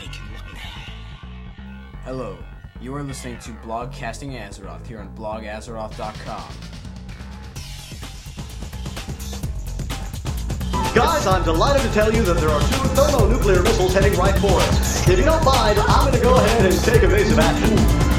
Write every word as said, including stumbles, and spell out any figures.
make you look bad. Hello, you are listening to Blogcasting Azeroth here on blog azeroth dot com. Guys, I'm delighted to tell you that there are two thermonuclear missiles heading right for us. If you don't mind, I'm going to go ahead and take evasive action.